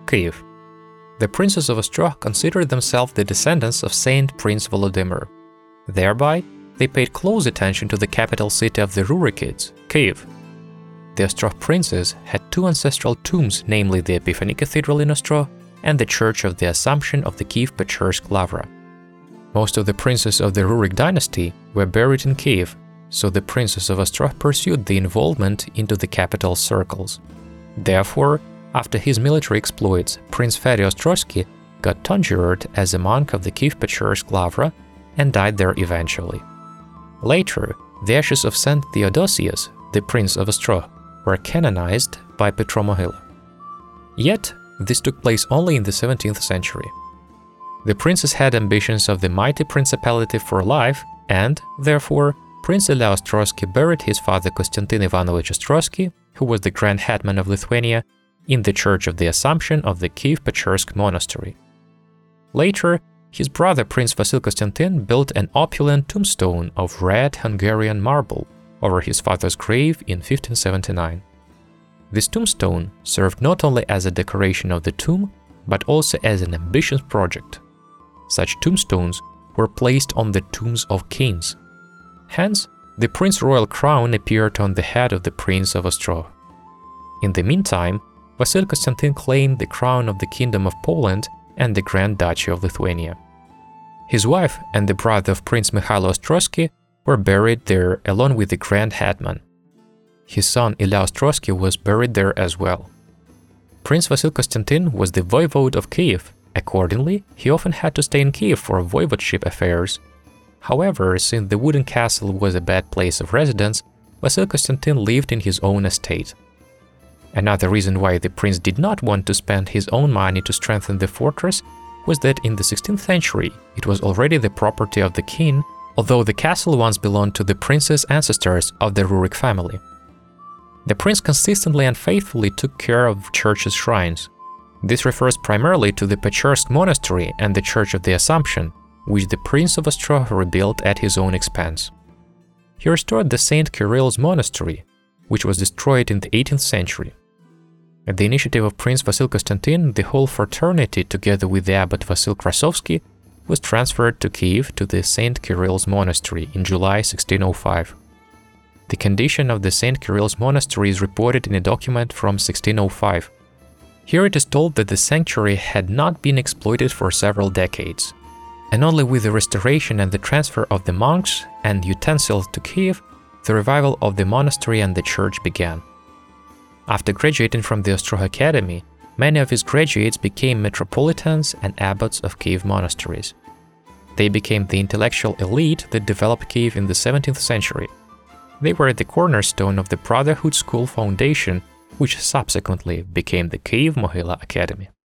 Kiev. The princes of Ostrog considered themselves the descendants of Saint Prince Volodymyr. Thereby, they paid close attention to the capital city of the Rurikids, Kiev. The Ostrog princes had two ancestral tombs, namely the Epiphany Cathedral in Ostrog and the Church of the Assumption of the Kiev-Pechersk Lavra. Most of the princes of the Rurik dynasty were buried in Kiev, so the princes of Ostrog pursued the involvement into the capital circles. Therefore, after his military exploits, Prince Fedor Ostrogski got tonsured as a monk of the Kiev-Pechersk Lavra and died there eventually. Later, the ashes of Saint Theodosius, the Prince of Ostrog, were canonized by Petro Mohyla. Yet, this took place only in the 17th century. The princes had ambitions of the mighty principality for life, and, therefore, Prince Ilya Ostrogski buried his father Konstantin Ivanovich Ostrogski, who was the Grand Hetman of Lithuania, in the Church of the Assumption of the Kiev-Pechersk Monastery. Later, his brother Prince Vasil Konstantin built an opulent tombstone of red Hungarian marble over his father's grave in 1579. This tombstone served not only as a decoration of the tomb, but also as an ambitious project. Such tombstones were placed on the tombs of kings. Hence, the Prince Royal crown appeared on the head of the Prince of Ostrog. In the meantime, Vasil Konstantin claimed the crown of the Kingdom of Poland and the Grand Duchy of Lithuania. His wife and the brother of Prince Mikhailo Ostrogski were buried there along with the Grand Hetman. His son Ilya Ostrogski was buried there as well. Prince Vasil Konstantin was the voivode of Kiev. Accordingly, he often had to stay in Kiev for voivodeship affairs. However, since the wooden castle was a bad place of residence, Vasil Konstantin lived in his own estate. Another reason why the prince did not want to spend his own money to strengthen the fortress was that in the 16th century it was already the property of the king, although the castle once belonged to the prince's ancestors of the Rurik family. The prince consistently and faithfully took care of church's shrines. This refers primarily to the Pechersk Monastery and the Church of the Assumption, which the Prince of Ostrog rebuilt at his own expense. He restored the St. Kirill's Monastery, which was destroyed in the 18th century. At the initiative of Prince Vasil Konstantin, the whole fraternity, together with the abbot Vasil Krasovsky, was transferred to Kiev to the St. Kirill's Monastery in July 1605. The condition of the St. Kirill's Monastery is reported in a document from 1605. Here it is told that the sanctuary had not been exploited for several decades, and only with the restoration and the transfer of the monks and utensils to Kiev, the revival of the monastery and the church began. After graduating from the Ostrog Academy, many of his graduates became metropolitans and abbots of Kiev monasteries. They became the intellectual elite that developed Kiev in the 17th century. They were the cornerstone of the Brotherhood School Foundation, which subsequently became the Kiev Mohyla Academy.